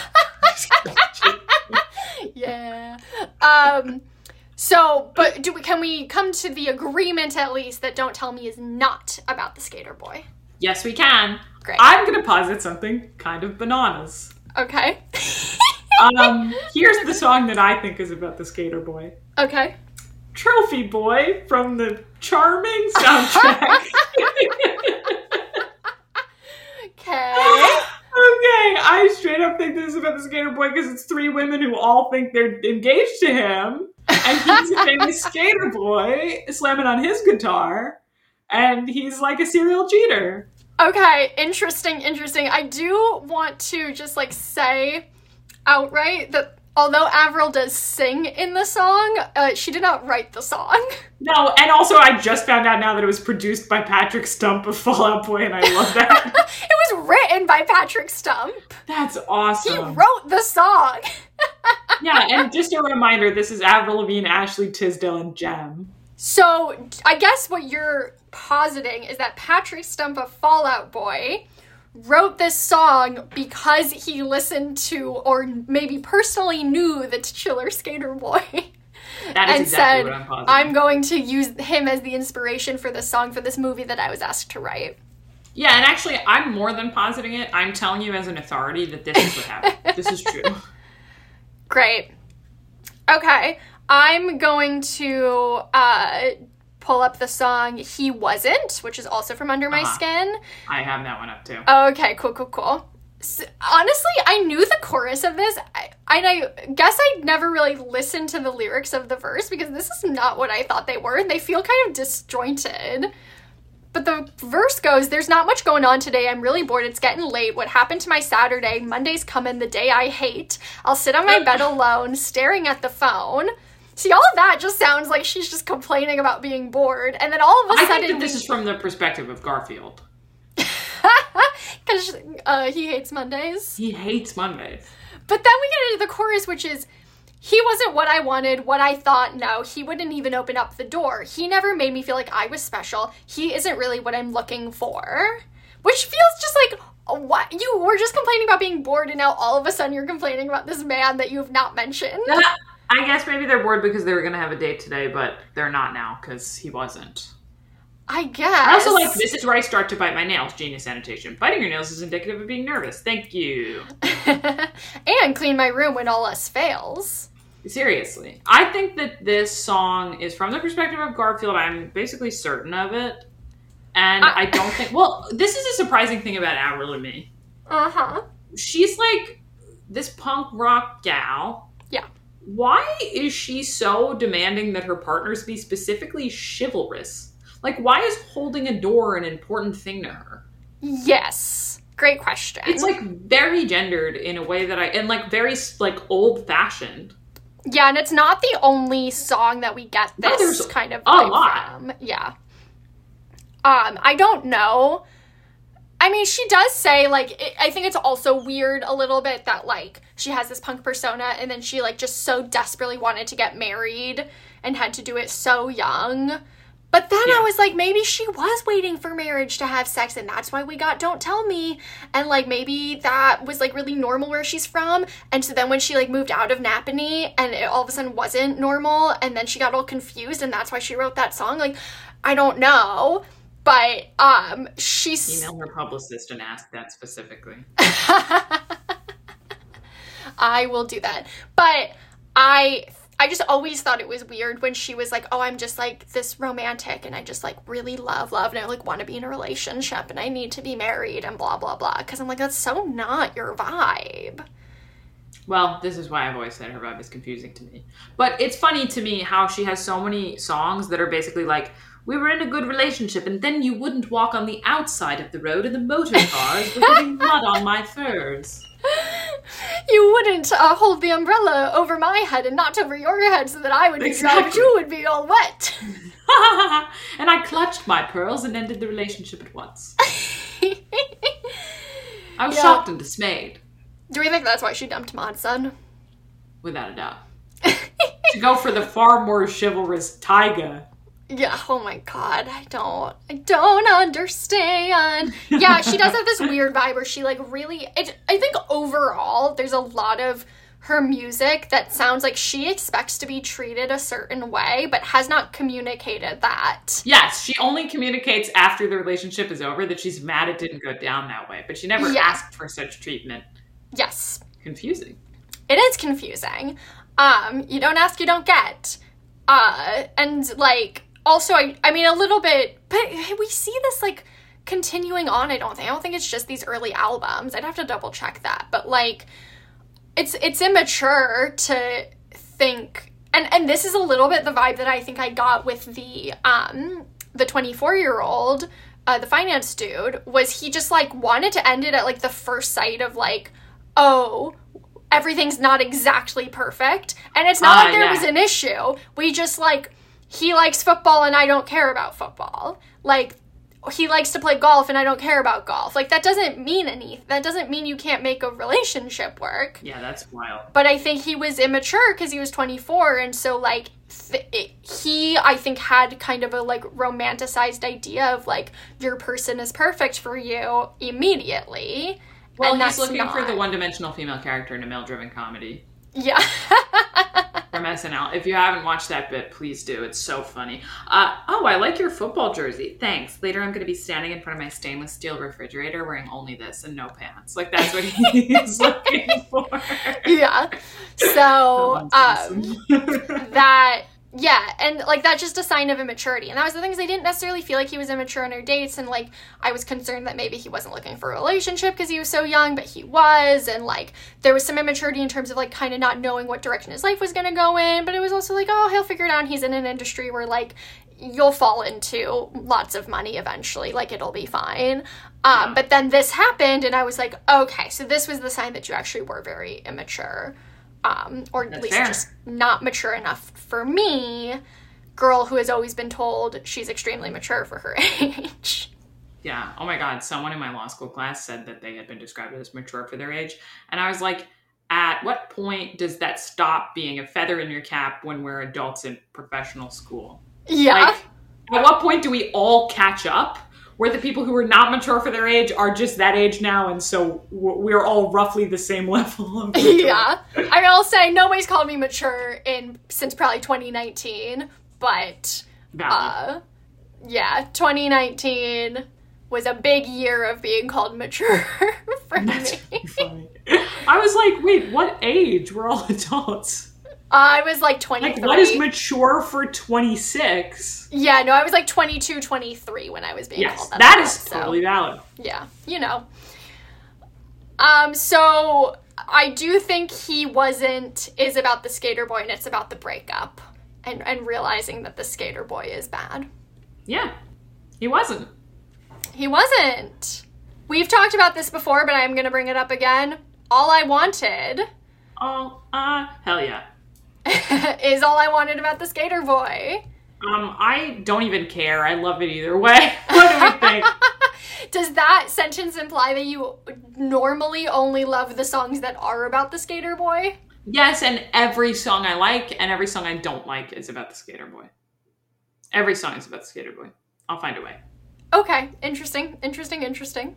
yeah. Um, so, but do we, can we come to the agreement, at least, that Don't Tell Me is not about the skater boy? Yes, we can. Great. I'm going to posit something kind of bananas. Okay. Um, here's the song that I think is about the skater boy. Okay. Trophy Boy from the Charming soundtrack. Okay. Okay, I straight up think this is about the skater boy because it's three women who all think they're engaged to him, and he's a famous skater boy slamming on his guitar, and he's like a serial cheater. Okay, interesting, interesting. I do want to just, like, say outright that although Avril does sing in the song, uh, she did not write the song. No, and also I just found out now that it was produced by Patrick Stump of Fall Out Boy, and I love that. It was written by Patrick Stump. That's He awesome. wrote the song. Yeah, and just a reminder, this is Avril Lavigne, Ashley Tisdale, and Jem. So, I guess what you're positing is that Patrick Stump of Fall Out Boy wrote this song because he listened to, or maybe personally knew, the titular skater boy. That is and exactly said, what I'm positing. I'm going to use him as the inspiration for this song for this movie that I was asked to write. Yeah, and actually, I'm more than positing it. I'm telling you as an authority that this is what happened. This is true. Great. Okay. I'm going to uh, pull up the song He Wasn't, which is also from Under My Uh-huh. Skin. I have that one up too. Okay, cool, cool, cool. S honestly, I knew the chorus of this, I, and I guess I never really listened to the lyrics of the verse because this is not what I thought they were. They feel kind of disjointed. But the verse goes, there's not much going on today. I'm really bored. It's getting late. What happened to my Saturday? Monday's coming, the day I hate. I'll sit on my bed alone, staring at the phone. See, all of that just sounds like she's just complaining about being bored, and then all of a I sudden... think that this we... is from the perspective of Garfield. Because uh, he hates Mondays. He hates Mondays. But then we get into the chorus, which is, he wasn't what I wanted, what I thought, no. He wouldn't even open up the door. He never made me feel like I was special. He isn't really what I'm looking for. Which feels just like, what? You were just complaining about being bored, and now all of a sudden you're complaining about this man that you have not mentioned. I guess maybe they're bored because they were going to have a date today, but they're not now because he wasn't. I guess. I also like, this is where I start to bite my nails, genius annotation. Biting your nails is indicative of being nervous. Thank you. And clean my room when all else fails. Seriously. I think that this song is from the perspective of Garfield. I'm basically certain of it. And I, I don't think... Well, this is a surprising thing about Avril to me. Uh-huh. She's like this punk rock gal. Yeah. Why is she so demanding that her partners be specifically chivalrous? Like, why is holding a door an important thing to her? Yes. Great question. It's, like, very gendered in a way that I... And, like, very, like, old-fashioned. Yeah, and it's not the only song that we get this no, kind of a vibe lot. from. Yeah. Um, I don't know. I mean, she does say, like, it, I think it's also weird a little bit that, like, she has this punk persona and then she, like, just so desperately wanted to get married and had to do it so young. But then yeah. I was like, maybe she was waiting for marriage to have sex, and that's why we got Don't Tell Me. And, like, maybe that was, like, really normal where she's from. And so then when she, like, moved out of Napanee, and it all of a sudden wasn't normal, and then she got all confused, and that's why she wrote that song. Like, I don't know. But, um, she's... Email her publicist and ask that specifically. I will do that. But I... I just always thought it was weird when she was like, oh, I'm just, like, this romantic, and I just, like, really love love, and I, like, want to be in a relationship, and I need to be married, and blah, blah, blah. Because I'm like, that's so not your vibe. Well, this is why I've always said her vibe is confusing to me. But it's funny to me how she has so many songs that are basically like, we were in a good relationship, and then you wouldn't walk on the outside of the road, and the motor cars were getting mud on my furs. You wouldn't uh, hold the umbrella over my head and not over your head so that I would be exactly. dry, but you would be all wet. And I clutched my pearls and ended the relationship at once. I was yeah. shocked and dismayed. Do we think that's why she dumped Modson? Without a doubt. To go for the far more chivalrous Tyga. Yeah, oh my god, I don't, I don't understand. Yeah, she does have this weird vibe where she, like, really, it, I think overall, there's a lot of her music that sounds like she expects to be treated a certain way, but has not communicated that. Yes, she only communicates after the relationship is over that she's mad it didn't go down that way, but she never yeah. asked for such treatment. Yes. Confusing. It is confusing. Um, you don't ask, you don't get. Uh, and, like... Also, I, I mean, a little bit, but we see this, like, continuing on, I don't think. I don't think it's just these early albums. I'd have to double check that. But, like, it's it's immature to think, and, and this is a little bit the vibe that I think I got with the, um, the twenty-four-year-old, uh, the finance dude, was he just, like, wanted to end it at, like, the first sight of, like, oh, everything's not exactly perfect. And it's not uh, like there yeah. was an issue. We just, like... He likes football and I don't care about football. Like, he likes to play golf and I don't care about golf. Like, that doesn't mean anything. That doesn't mean you can't make a relationship work. Yeah, that's wild. But I think he was immature because he was twenty-four. And so, like, th- it, he, I think, had kind of a, like, romanticized idea of, like, your person is perfect for you immediately. Well, and he's that's looking not. for the one-dimensional female character in a male-driven comedy. Yeah. From S N L. If you haven't watched that bit, please do. It's so funny. Uh, oh, I like your football jersey. Thanks. Later I'm going to be standing in front of my stainless steel refrigerator wearing only this and no pants. Like, that's what he's looking for. Yeah. So, um, that... Yeah, and, like, that's just a sign of immaturity. And that was the thing, is I didn't necessarily feel like he was immature on our dates, and, like, I was concerned that maybe he wasn't looking for a relationship because he was so young, but he was, and, like, there was some immaturity in terms of, like, kind of not knowing what direction his life was going to go in, but it was also like, oh, he'll figure it out, he's in an industry where, like, you'll fall into lots of money eventually, like, it'll be fine. Um, yeah. But then this happened, and I was like, okay, so this was the sign that you actually were very immature. Um, or That's at least fair. just not mature enough for me. Girl who has always been told she's extremely mature for her age. Yeah. Oh my God. Someone in my law school class said that they had been described as mature for their age. And I was like, at what point does that stop being a feather in your cap when we're adults in professional school? Yeah. Like, at what point do we all catch up? Where the people who are not mature for their age are just that age now, and so we're all roughly the same level of mature. Yeah. I mean, I'll say nobody's called me mature in since probably twenty nineteen, but uh, yeah, twenty nineteen was a big year of being called mature for That's me. really funny. I was like, wait, what age? We're all adults. I was like twenty-three. Like, what is mature for twenty-six? Yeah, no, I was like twenty-two, twenty-three when I was being Yes, called that. that that, is so. totally valid. Yeah, you know. Um, so I do think he wasn't is about the skater boy, and it's about the breakup and, and realizing that the skater boy is bad. Yeah, he wasn't. He wasn't. We've talked about this before, but I'm going to bring it up again. All I wanted Oh, uh, hell yeah. is all I wanted about the skater boy. Um, I don't even care. I love it either way. What do we think? Does that sentence imply that you normally only love the songs that are about the skater boy? Yes, and every song I like and every song I don't like is about the skater boy. Every song is about the skater boy. I'll find a way. Okay, interesting, interesting, interesting.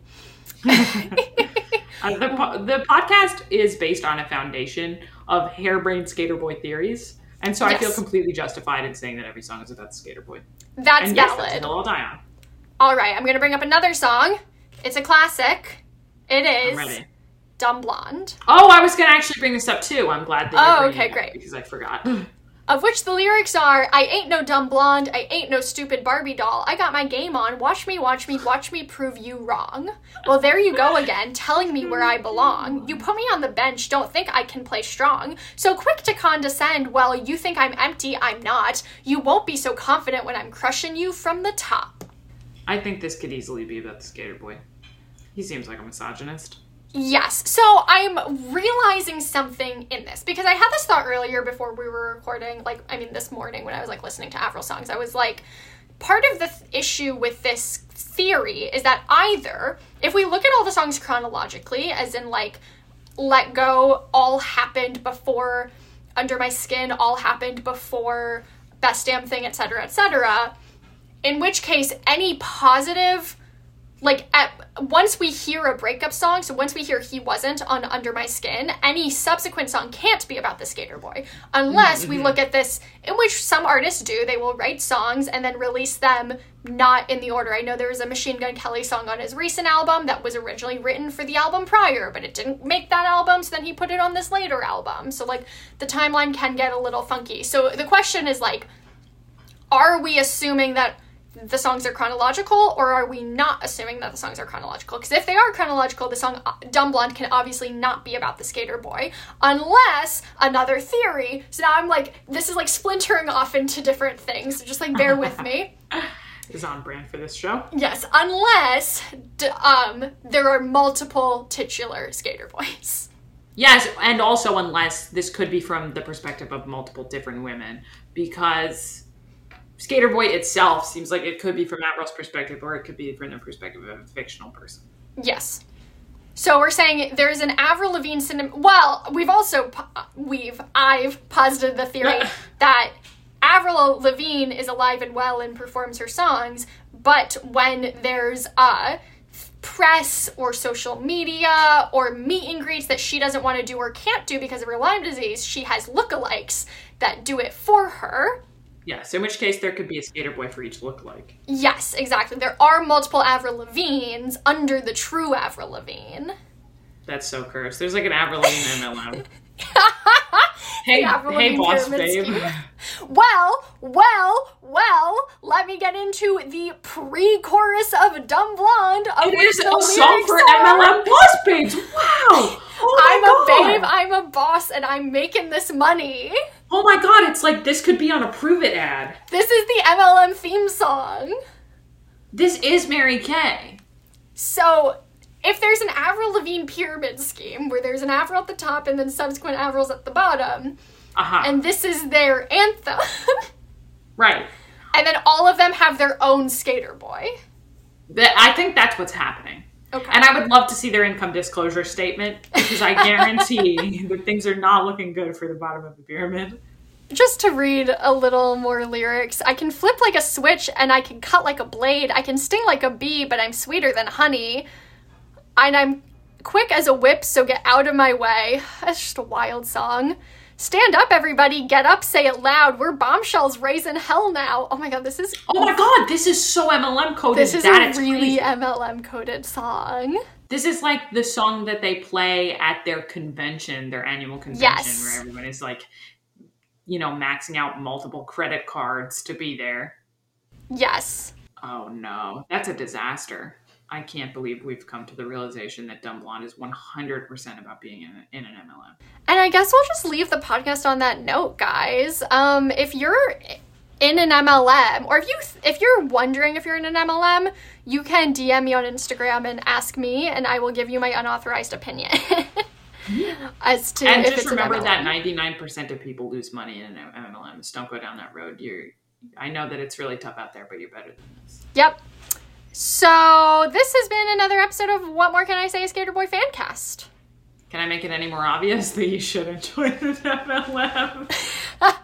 Uh, the, po- the podcast is based on a foundation of harebrained skater boy theories, and so I Yes. feel completely justified in saying that every song is about the skater boy. That's and yes, valid. that's a hill I'll die on. All right, I'm going to bring up another song. It's a classic. It I'm is ready. Dumb Blonde, Oh, I was going to actually bring this up too. I'm glad that you're Oh, bringing okay, it up great. because I forgot. of which the lyrics are, I ain't no dumb blonde, I ain't no stupid Barbie doll, I got my game on, watch me, watch me, watch me prove you wrong. Well, there you go again, telling me where I belong. You put me on the bench, don't think I can play strong. So quick to condescend, well, you think I'm empty, I'm not. You won't be so confident when I'm crushing you from the top. I think this could easily be about the skater boy. He seems like a misogynist. Yes, so I'm realizing something in this, because I had this thought earlier before we were recording, like, I mean, this morning when I was, like, listening to Avril songs, I was like, part of the th- issue with this theory is that either, if we look at all the songs chronologically, as in, like, Let Go all happened before Under My Skin, all happened before Best Damn Thing, et cetera, et cetera, in which case, any positive... Like, at, once we hear a breakup song, so once we hear He Wasn't on Under My Skin, any subsequent song can't be about the skater boy. Unless Mm-hmm. we look at this, in which some artists do. They will write songs and then release them not in the order. I know there was a Machine Gun Kelly song on his recent album that was originally written for the album prior, but it didn't make that album, so then he put it on this later album. So, like, the timeline can get a little funky. So the question is, like, are we assuming that the songs are chronological, or are we not assuming that the songs are chronological? Because if they are chronological, the song Dumb Blonde can obviously not be about the skater boy, unless another theory. So now I'm like, this is like splintering off into different things, so just like bear with me. Is on brand for this show. Yes, unless d- um there are multiple titular skater boys. Yes, and also unless this could be from the perspective of multiple different women, because Skater Boy itself seems like it could be from Avril's perspective, or it could be from the perspective of a fictional person. Yes. So we're saying there's an Avril Lavigne cinema. Well, we've also po- we've I've posited the theory that Avril Lavigne is alive and well and performs her songs, but when there's a press or social media or meet and greets that she doesn't want to do or can't do because of her Lyme disease, she has lookalikes that do it for her. Yes, in which case there could be a skater boy for each lookalike. Yes, exactly. There are multiple Avril Lavignes under the true Avril Lavigne. That's so cursed. There's like an Avril Lavigne M L M. Hey, Avril hey, Lavigne boss pyramid babe. scheme. Well, well, well, let me get into the pre-chorus of Dumb Blonde. Of It which is the a song lyrics for are, M L M boss babes. Wow. Oh I'm my a God. babe, I'm a boss, and I'm making this money. Oh my God, it's like this could be on a Prove It ad. This is the M L M theme song. This is Mary Kay. So, if there's an Avril Lavigne pyramid scheme where there's an Avril at the top and then subsequent Avrils at the bottom, uh-huh. and this is their anthem. Right. And then all of them have their own Skater Boy. That, I think that's what's happening. Okay. And I would love to see their income disclosure statement, because I guarantee that things are not looking good for the bottom of the pyramid. Just to read a little more lyrics, I can flip like a switch and I can cut like a blade. I can sting like a bee, but I'm sweeter than honey. And I'm quick as a whip, so get out of my way. That's just a wild song. Stand up, everybody. Get up, say it loud. We're bombshells raising hell now. Oh my god, this is... Oh my god, this is so M L M coded. This is that a really crazy. M L M coded song. This is like the song that they play at their convention, their annual convention, Yes. where everyone is like, you know, maxing out multiple credit cards to be there. Yes. Oh no, that's a disaster. I can't believe we've come to the realization that Dumb Blonde is one hundred percent about being in, a, in an M L M. And I guess we'll just leave the podcast on that note, guys. Um, if you're in an M L M, or if you if you're wondering if you're in an M L M, you can D M me on Instagram and ask me, and I will give you my unauthorized opinion as to and if just it's remember an M L M. that ninety-nine percent of people lose money in M L Ms. Don't go down that road. You're, I know that it's really tough out there, but you're better than this. Yep. So this has been another episode of What More Can I Say, Skater Boy Fancast. Can I make it any more obvious that you should enjoy the M L M?